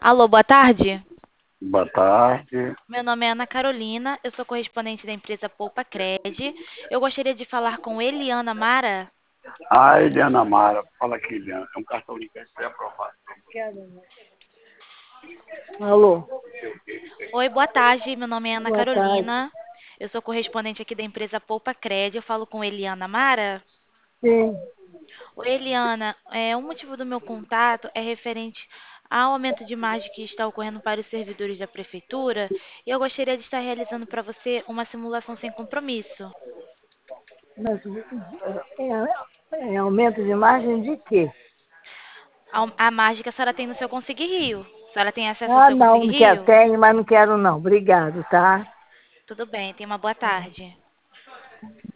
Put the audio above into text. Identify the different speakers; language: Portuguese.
Speaker 1: Alô, boa tarde.
Speaker 2: Boa tarde.
Speaker 1: Meu nome é Ana Carolina, eu sou correspondente da empresa Poupa Cred. Eu gostaria de falar com Eliana Mara.
Speaker 2: Ah, Eliana Mara, fala aqui, Eliana. É um cartão de crédito aprovado.
Speaker 3: Alô,
Speaker 1: Oi, boa tarde. Meu nome é Ana
Speaker 3: boa tarde.
Speaker 1: Carolina. Eu sou correspondente aqui da empresa Poupa Cred. Eu falo com Eliana Mara.
Speaker 3: Sim,
Speaker 1: Oi, Eliana. O motivo do meu contato é referente ao aumento de margem que está ocorrendo para os servidores da prefeitura. E eu gostaria de estar realizando para você uma simulação sem compromisso.
Speaker 3: mas é aumento de margem de quê?
Speaker 1: A margem que a senhora tem no seu Conseguir Rio. A senhora tem acesso ao
Speaker 3: Ah,
Speaker 1: seu
Speaker 3: não,
Speaker 1: Conseguir
Speaker 3: não quero,
Speaker 1: Rio?
Speaker 3: tenho, mas não quero não. Obrigado, tá?
Speaker 1: Tudo bem, tenha uma boa tarde.